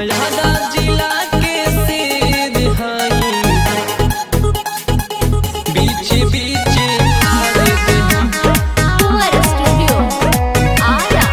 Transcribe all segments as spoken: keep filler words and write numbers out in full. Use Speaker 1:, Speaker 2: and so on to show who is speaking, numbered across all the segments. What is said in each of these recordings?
Speaker 1: हमारा जिला के शेर हाई बीच बीच हारे दे हम
Speaker 2: हमारा स्टूडियो आरा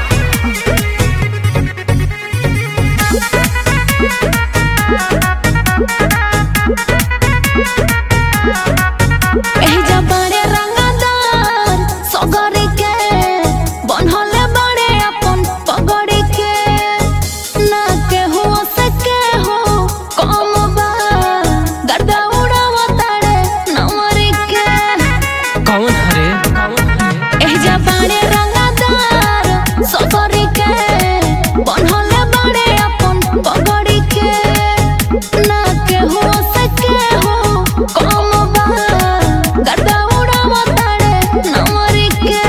Speaker 2: एजा बड़े रंगदार सगरे के बनहले बड़े अपन पगड़े के ना के हो सके हो कम बा गदा उड़ावा ताड़े नमरे के
Speaker 1: कौन हरे
Speaker 2: एजा बड़े रंगदार सगरे के बनहले बड़े अपन पगड़े के ना के हो सके हो कम बा गदा उड़ावा ताड़े नमरे के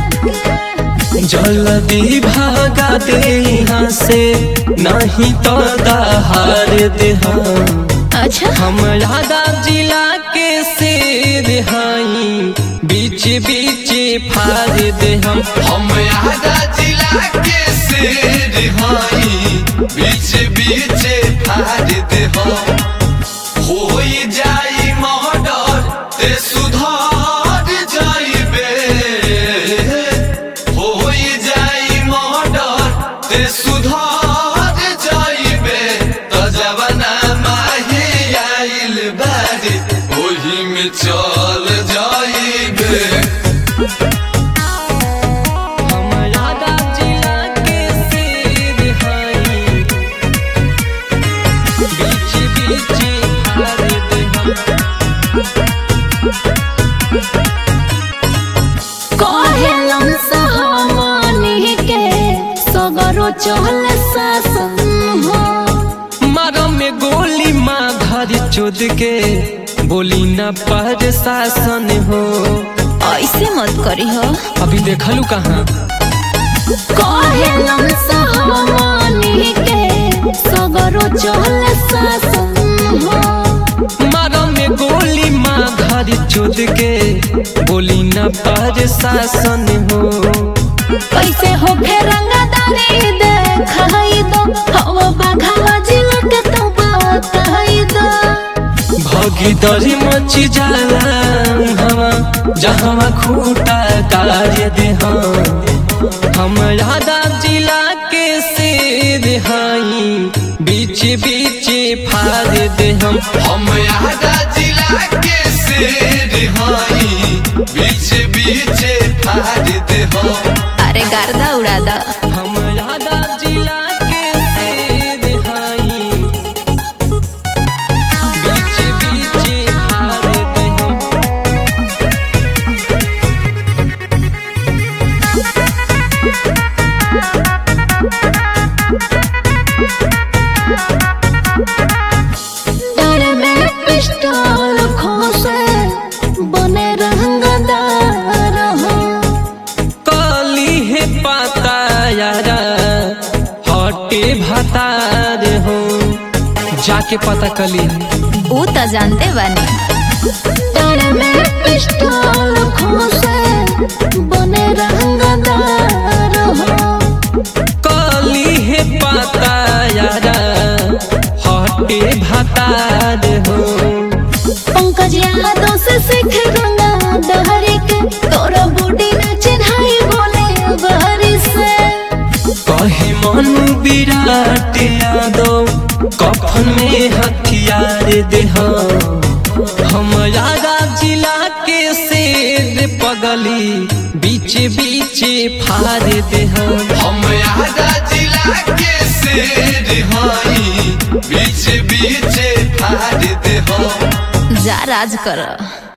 Speaker 1: जल्दी भागा दे यहाँ से नहीं तो दहार दे हम
Speaker 2: अच्छा
Speaker 1: हमारा जिला के शेर हाई बीच बीच फाड़ दे हम
Speaker 3: हमारा जिला के शेर हाई बीच बीच फाड़ दे हम होई जाई मर्डर ते सुधार जाइबे होई जाई मर्डर ते सुधार जाइबे त जवाना माही आइल बारी ओही में चल जाइबे
Speaker 1: हमारा जिला के शेर हाई बीच बीच फाड़ दे हम
Speaker 2: कहेलन सहमानी के सगरो चहल शासन हो
Speaker 1: मारो में गोली माँ घर चोद के बोली न पर शासन हो
Speaker 2: ऐसे मत करी हो
Speaker 1: अभी देखलू कहाँ
Speaker 2: कहेलन सहमानी के सगरो चहल शासन हो
Speaker 1: मारो में गोली माँ घर चोद के बोली न पर शासन हो
Speaker 2: कैसे हो रंगदारी देखाई दो हवा बाघा जिला के तो बताई दो
Speaker 1: भगीदरी मची जाला हवा जहाँ खूटा तार दे हम हमारा जिला के शेर हाई बीच बीच फाड़ दे हम
Speaker 3: हमारा जिला के शेर हाई बीच बीच फाड़ दे हम
Speaker 2: अरे गर्दा उड़ा दो
Speaker 1: हमारा जिला के शेर हाई बीच बीच फाड़ दे हम
Speaker 2: डर में पिस्टल खोसे बने रंगदार हो
Speaker 1: काली है पाता यारा हटे भतार हो जाके पता कली
Speaker 2: ऊ तो जानते बानी डर में पिस्टल खोसे बने रंगदार हो
Speaker 1: काली है पाता यारा हटे भतार हो
Speaker 2: पंकज यादव से सीख गंगा दहरी के तोरा बूढ़ी न चिन्हाई बोले बहरी से
Speaker 1: कहे मन विराट यादव कफन में हथियार दे हम हमारा जिला के शेर पगली बीच बीच फाड़ दे हम
Speaker 3: हमारा जिला के शेर हाई बीच बीच फाड़ दे हम
Speaker 2: जा राज कर